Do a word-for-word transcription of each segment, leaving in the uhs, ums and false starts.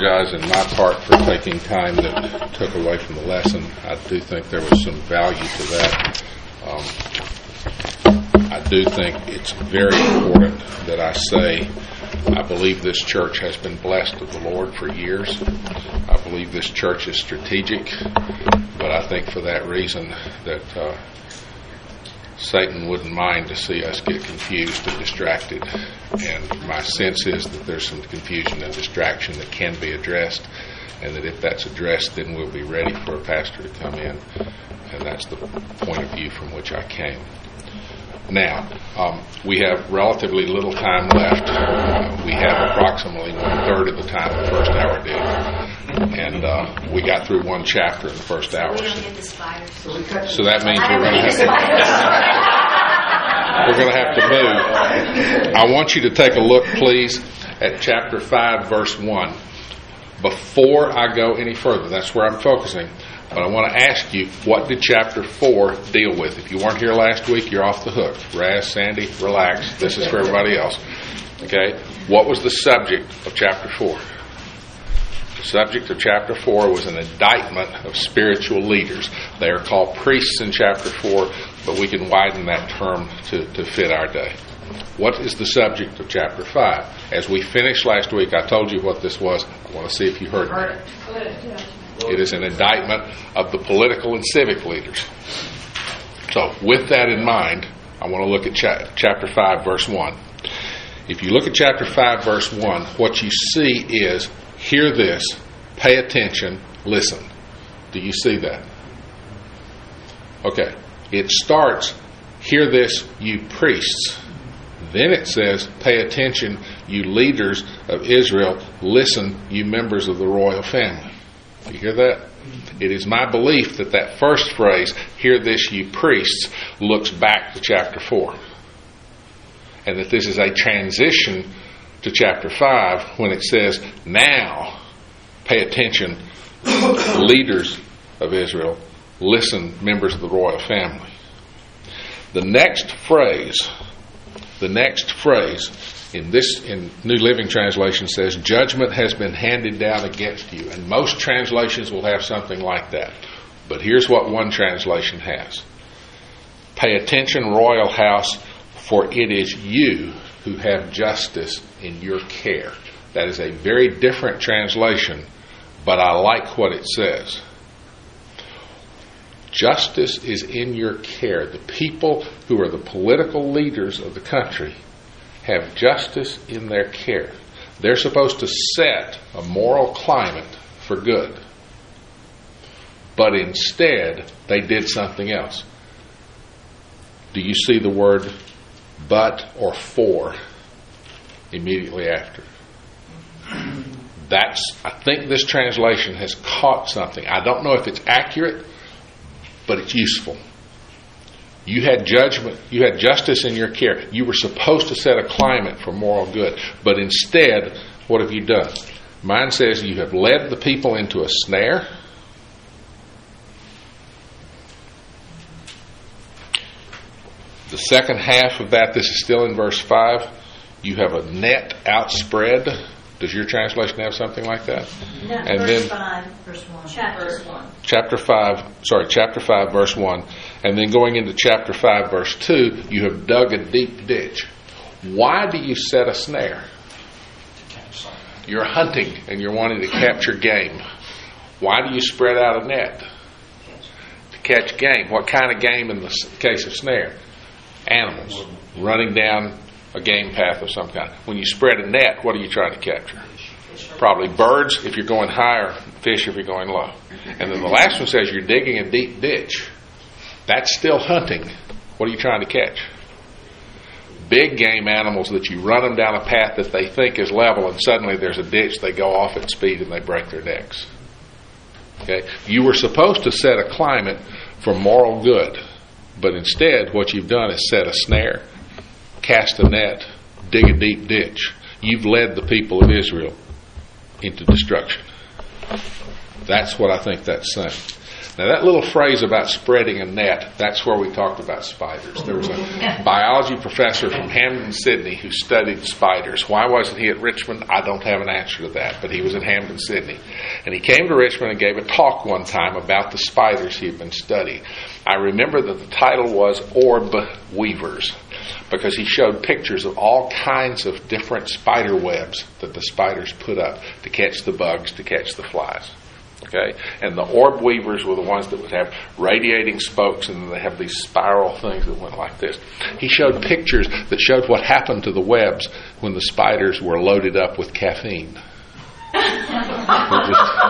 apologize in my part for taking time that took away from the lesson. I do think there was some value to that. Um, I do think it's very important that I say I believe this church has been blessed of the Lord for years. I believe this church is strategic, but I think for that reason that uh, Satan wouldn't mind to see us get confused and distracted. And my sense is that there's some confusion and distraction that can be addressed, and that if that's addressed, then we'll be ready for a pastor to come in. And that's the point of view from which I came. Now, um, we have relatively little time left. Uh, we have approximately one-third of the time the first hour did. And uh, we got through one chapter in the first hour. We don't get the spiders. So that means we're going to have to, we're going to have to move. I want you to take a look, please, at chapter five, verse one. Before I go any further, that's where I'm focusing. But I want to ask you, what did chapter four deal with? If you weren't here last week, you're off the hook. Raz, Sandy, relax. This is for everybody else. Okay? What was the subject of chapter four? The subject of chapter four was an indictment of spiritual leaders. They are called priests in chapter four, but we can widen that term to, to fit our day. What is the subject of chapter five? As we finished last week, I told you what this was. I want to see if you heard me. It is an indictment of the political and civic leaders. So, with that in mind, I want to look at cha- chapter five, verse one. If you look at chapter five, verse one, what you see is, hear this, pay attention, listen. Do you see that? Okay. It starts, hear this, you priests. Then it says, pay attention, you leaders of Israel. Listen, you members of the royal family. You hear that? It is my belief that that first phrase, hear this, you priests, looks back to chapter four. And that this is a transition to chapter five when it says, now, pay attention, leaders of Israel, listen, members of the royal family. The next phrase, the next phrase in this, in New Living Translation says, judgment has been handed down against you. And most translations will have something like that. But here's what one translation has. Pay attention, royal house, for it is you who have justice in your care. That is a very different translation, but I like what it says. Justice is in your care. The people who are the political leaders of the country have justice in their care. They're supposed to set a moral climate for good. But instead, they did something else. Do you see the word but or for immediately after? That's, I think this translation has caught something. I don't know if it's accurate, but it's useful. You had judgment, you had justice in your care. You were supposed to set a climate for moral good. But instead, what have you done? Mine says you have led the people into a snare. The second half of that, this is still in verse five. You have a net outspread. Does your translation have something like that? No, and verse then five, verse one. Chapter one. Chapter five, sorry, chapter five, verse one. And then going into chapter five, verse two, you have dug a deep ditch. Why do you set a snare? You're hunting and you're wanting to capture game. Why do you spread out a net? To catch game. What kind of game in the case of snare? Animals running down a game path of some kind. When you spread a net, what are you trying to capture? Probably birds if you're going higher, fish if you're going low. And then the last one says you're digging a deep ditch. That's still hunting. What are you trying to catch? Big game animals that you run them down a path that they think is level, and suddenly there's a ditch, they go off at speed and they break their necks. Okay? You were supposed to set a climate for moral good, but instead what you've done is set a snare, cast a net, dig a deep ditch. You've led the people of Israel into destruction. That's what I think that's saying. Now that little phrase about spreading a net, that's where we talked about spiders. There was a biology professor from Hampden, Sydney who studied spiders. Why wasn't he at Richmond? I don't have an answer to that, but he was in Hampden, Sydney. And he came to Richmond and gave a talk one time about the spiders he had been studying. I remember that the title was Orb Weavers, because he showed pictures of all kinds of different spider webs that the spiders put up to catch the bugs, to catch the flies. Okay, and the orb weavers were the ones that would have radiating spokes, and then they have these spiral things that went like this. He showed pictures that showed what happened to the webs when the spiders were loaded up with caffeine. It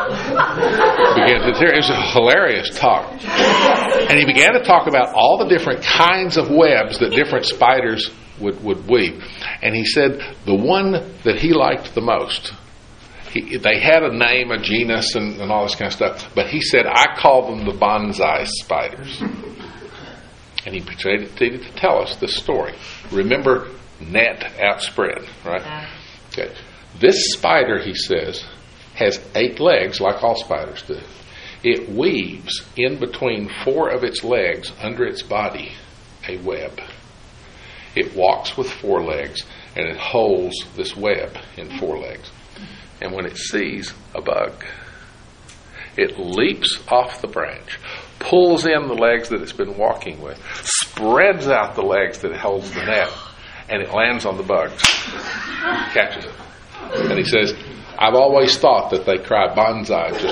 was a hilarious talk. And he began to talk about all the different kinds of webs that different spiders would, would weave. And he said the one that he liked the most, He, they had a name, a genus, and, and all this kind of stuff. But he said, I call them the bonsai spiders. And he proceeded to tell us this story. Remember, net outspread, right? Okay. This spider, he says, has eight legs, like all spiders do. It weaves in between four of its legs, under its body, a web. It walks with four legs, and it holds this web in four legs. And when it sees a bug, it leaps off the branch, pulls in the legs that it's been walking with, spreads out the legs that it holds the net, and it lands on the bug, catches it. And he says, I've always thought that they cry bonsai just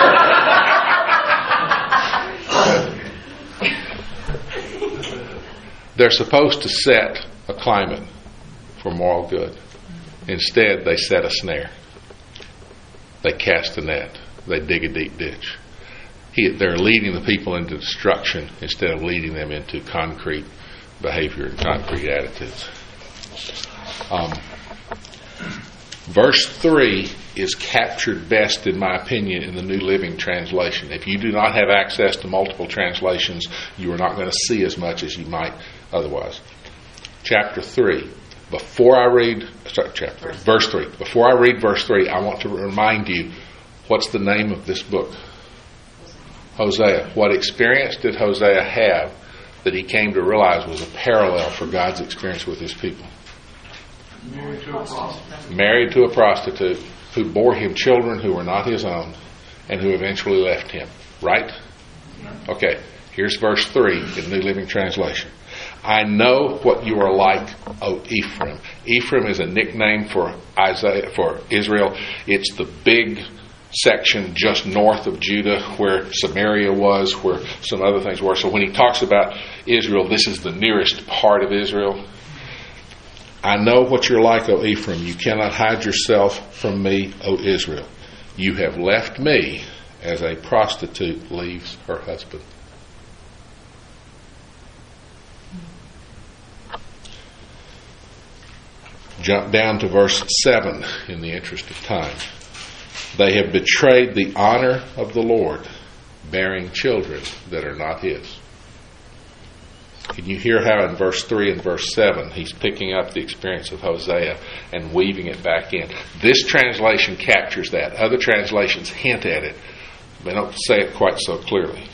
as they They're supposed to set a climate for moral good. Instead, they set a snare. They cast a net. They dig a deep ditch. He, they're leading the people into destruction instead of leading them into concrete behavior and concrete attitudes. Um, verse three is captured best, in my opinion, in the New Living Translation. If you do not have access to multiple translations, you are not going to see as much as you might otherwise. Chapter three. Before I read, sorry, chapter, verse three. Before I read verse three, I want to remind you, what's the name of this book? Hosea. What experience did Hosea have that he came to realize was a parallel for God's experience with his people? Married to a prostitute. Married to a prostitute who bore him children who were not his own and who eventually left him. Right? Okay. Here's verse three in New Living Translation. I know what you are like, O Ephraim. Ephraim is a nickname for Isaiah, for Israel. It's the big section just north of Judah where Samaria was, where some other things were. So when he talks about Israel, this is the nearest part of Israel. I know what you're like, O Ephraim. You cannot hide yourself from me, O Israel. You have left me as a prostitute leaves her husband. Jump down to verse seven in the interest of time. They have betrayed the honor of the Lord, bearing children that are not his. Can you hear how in verse three and verse seven he's picking up the experience of Hosea and weaving it back in? This translation captures that. Other translations hint at it. They don't say it quite so clearly.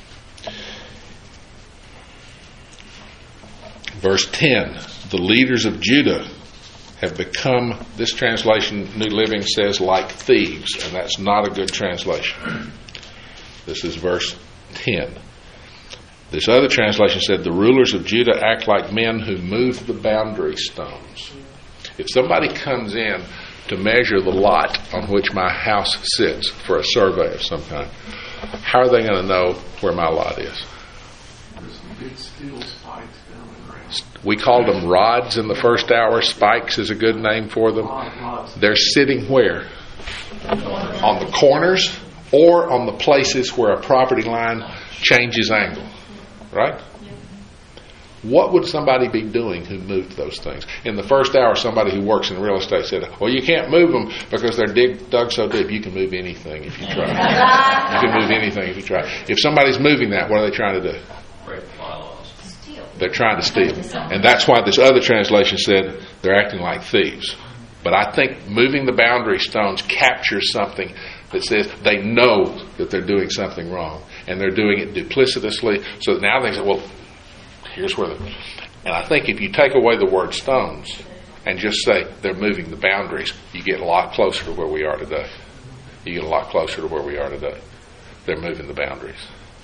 Verse ten, the leaders of Judah have become, this translation, New Living, says like thieves, and that's not a good translation. This is verse ten. This other translation said, the rulers of Judah act like men who move the boundary stones. If somebody comes in to measure the lot on which my house sits for a survey of some kind, how are they going to know where my lot is? There's some big steel spikes down the ground. We called them rods in the first hour. Spikes is a good name for them. They're sitting where? On the corners or on the places where a property line changes angle. Right? What would somebody be doing who moved those things? In the first hour, somebody who works in real estate said, well, you can't move them because they're dig, dug so deep. You can move anything if you try. You can move anything if you try. If somebody's moving that, what are they trying to do? They're trying to steal. And that's why this other translation said they're acting like thieves. But I think moving the boundary stones captures something that says they know that they're doing something wrong. and they're doing it duplicitously. So now they say, well, here's where the... And I think if you take away the word stones and just say they're moving the boundaries, you get a lot closer to where we are today. You get a lot closer to where we are today. They're moving the boundaries.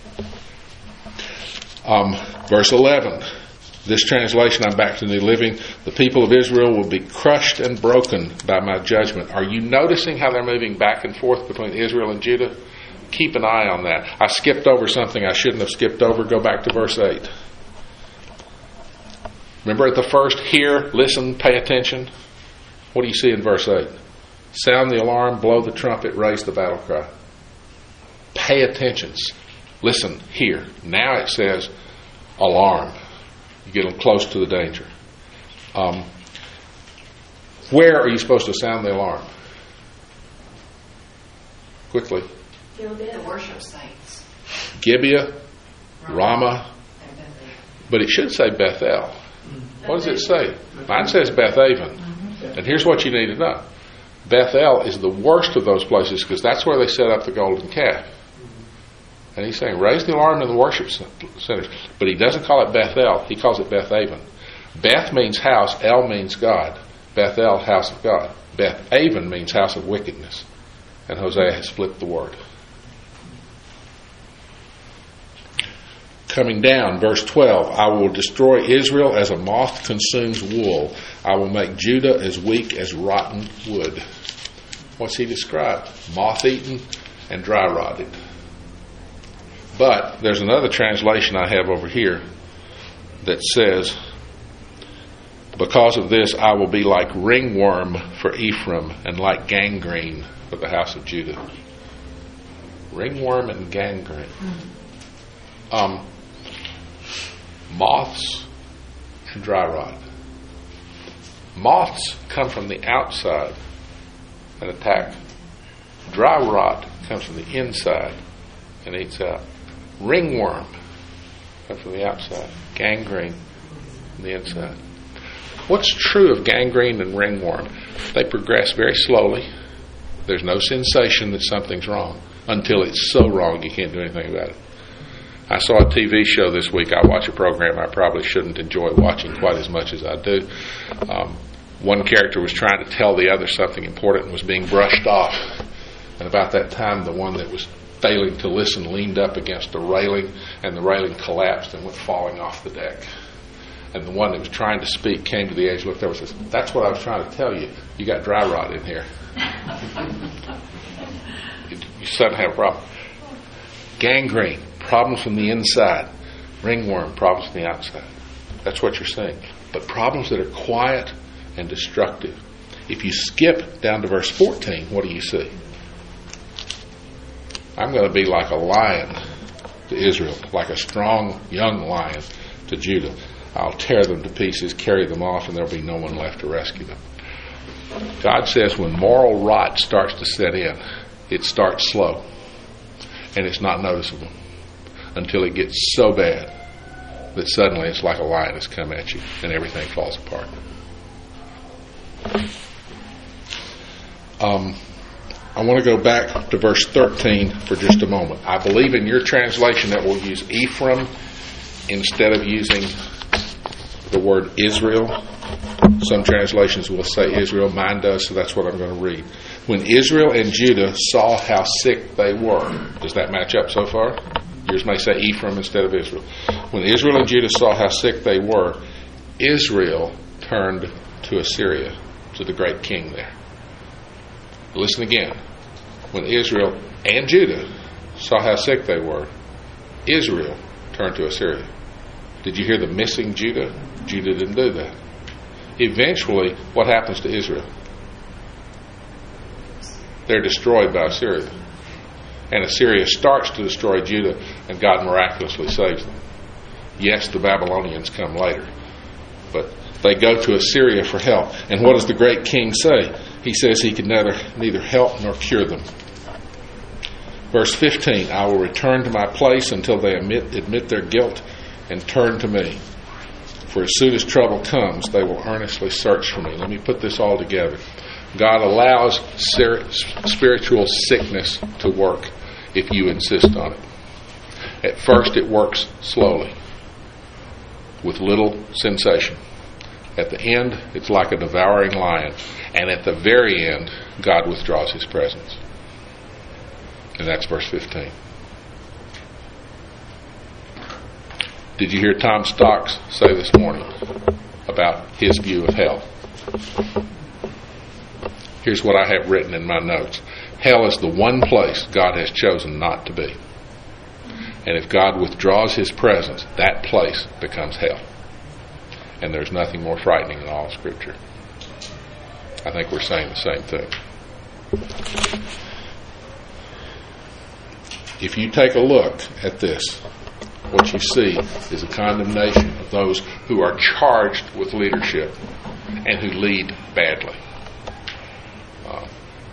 Um, verse eleven. This translation, I'm back to New Living. The people of Israel will be crushed and broken by my judgment. Are you noticing how they're moving back and forth between Israel and Judah? Keep an eye on that. I skipped over something I shouldn't have skipped over. Go back to verse eight. Remember at the first, hear, listen, pay attention. What do you see in verse eight? Sound the alarm, blow the trumpet, raise the battle cry. Pay attention. Listen, hear. Now it says alarm. You get them close to the danger. Um, where are you supposed to sound the alarm? Quickly. The worship sites. Gibeah, Ramah, but it should say Bethel. What does it say? Mine says Beth Aven. And here's what you need to know. Bethel is the worst of those places because that's where they set up the golden calf. And he's saying, raise the alarm in the worship centers. But he doesn't call it Bethel. He calls it Beth Aven. Beth means house. El means God. Bethel, house of God. Beth Aven means house of wickedness. And Hosea has flipped the word. Coming down, verse twelve. I will destroy Israel as a moth consumes wool. I will make Judah as weak as rotten wood. What's he described? Moth-eaten and dry-rotted. But there's another translation I have over here that says, because of this I will be like ringworm for Ephraim and like gangrene for the house of Judah. Ringworm and gangrene. Um, moths and dry rot. Moths come from the outside and attack. Dry rot comes from the inside and eats out. Ringworm comes from the outside. Gangrene from the inside. What's true of gangrene and ringworm? They progress very slowly. There's no sensation that something's wrong until it's so wrong you can't do anything about it. I saw a T V show this week. I watch a program I probably shouldn't enjoy watching quite as much as I do. Um, one character was trying to tell the other something important and was being brushed off. And about that time, the one that was failing to listen leaned up against the railing, and the railing collapsed and went falling off the deck. And the one that was trying to speak came to the edge, looked over and says, that's what I was trying to tell you. You got dry rot in here. You suddenly have a problem. Gangrene, problems from the inside. Ringworm, problems from the outside. That's what you're saying. But problems that are quiet and destructive. If you skip down to verse fourteen, what do you see? I'm going to be like a lion to Israel, like a strong young lion to Judah. I'll tear them to pieces, carry them off, and there'll be no one left to rescue them. God says when moral rot starts to set in, it starts slow, and it's not noticeable until it gets so bad that suddenly it's like a lion has come at you and everything falls apart. Um, I want to go back to verse thirteen for just a moment. I believe in your translation that will use Ephraim instead of using the word Israel. Some translations will say Israel. Mine does, so that's what I'm going to read. When Israel and Judah saw how sick they were. Does that match up so far? Yours may say Ephraim instead of Israel. When Israel and Judah saw how sick they were, Israel turned to Assyria, to the great king there. Listen again. When Israel and Judah saw how sick they were, Israel turned to Assyria. Did you hear the missing Judah? Judah didn't do that. Eventually, what happens to Israel? They're destroyed by Assyria. And Assyria starts to destroy Judah, and God miraculously saves them. Yes, the Babylonians come later, but they go to Assyria for help. And what does the great king say? He says he can neither, neither help nor cure them. Verse fifteen, I will return to my place until they admit, admit their guilt and turn to me. For as soon as trouble comes, they will earnestly search for me. Let me put this all together. God allows ser- spiritual sickness to work if you insist on it. At first it works slowly, with little sensation. At the end, it's like a devouring lion. And at the very end, God withdraws His presence. And that's verse fifteen. Did you hear Tom Stocks say this morning about his view of hell? Here's what I have written in my notes. Hell is the one place God has chosen not to be. And if God withdraws His presence, that place becomes hell. And there's nothing more frightening in all of Scripture. I think we're saying the same thing. If you take a look at this, what you see is a condemnation of those who are charged with leadership and who lead badly. Uh,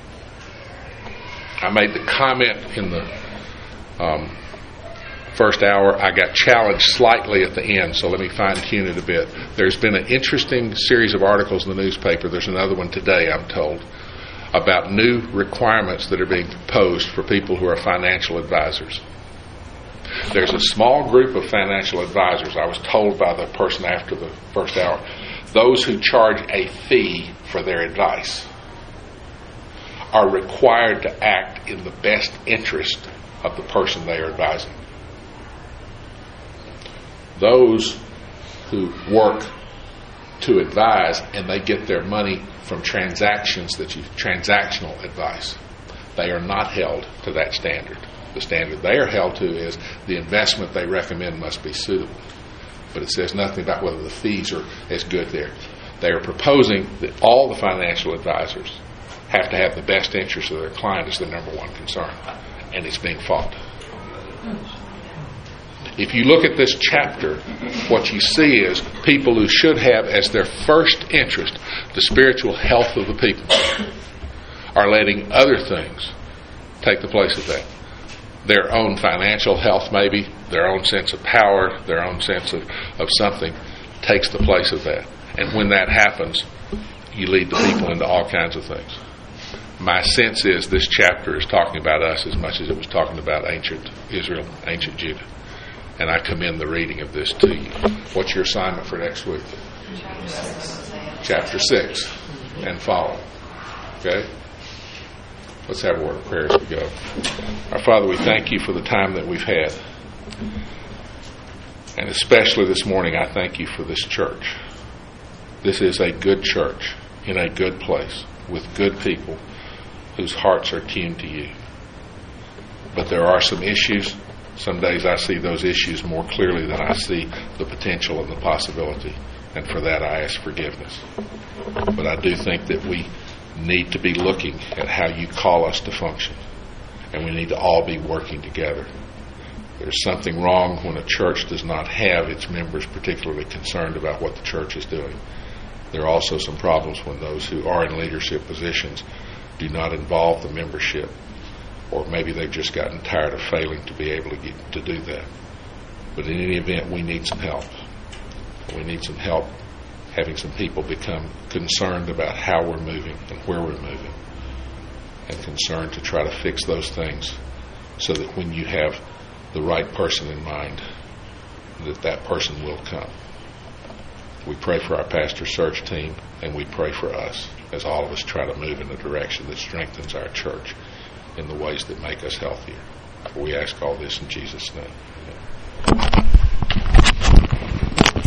I made the comment in the um, first hour. I got challenged slightly at the end, so let me fine-tune it a bit. There's been an interesting series of articles in the newspaper. There's another one today, I'm told, about new requirements that are being proposed for people who are financial advisors. There's a small group of financial advisors, I was told by the person after the first hour, those who charge a fee for their advice are required to act in the best interest of the person they are advising. Those who work to advise and they get their money from transactions that you transactional advice, they are not held to that standard. The standard they are held to is the investment they recommend must be suitable. But it says nothing about whether the fees are as good there. They are proposing that all the financial advisors have to have the best interest of their client as their number one concern. And it's being fought. If you look at this chapter, what you see is people who should have as their first interest the spiritual health of the people are letting other things take the place of that. Their own financial health, maybe, their own sense of power, their own sense of, of something takes the place of that. And when that happens, you lead the people into all kinds of things. My sense is this chapter is talking about us as much as it was talking about ancient Israel, ancient Judah. And I commend the reading of this to you. What's your assignment for next week? Chapter six. Chapter six and follow. Okay? Let's have a word of prayer as we go. Our Father, we thank you for the time that we've had. And especially this morning, I thank you for this church. This is a good church in a good place with good people whose hearts are tuned to you. But there are some issues. Some days I see those issues more clearly than I see the potential and the possibility. And for that I ask forgiveness. But I do think that we need to be looking at how you call us to function. And we need to all be working together. There's something wrong when a church does not have its members particularly concerned about what the church is doing. There are also some problems when those who are in leadership positions do not involve the membership. Or maybe they've just gotten tired of failing to be able to get to do that. But in any event, we need some help. We need some help having some people become concerned about how we're moving and where we're moving, and concerned to try to fix those things so that when you have the right person in mind, that that person will come. We pray for our pastor search team, and we pray for us as all of us try to move in a direction that strengthens our church in the ways that make us healthier. We ask all this in Jesus' name. Amen.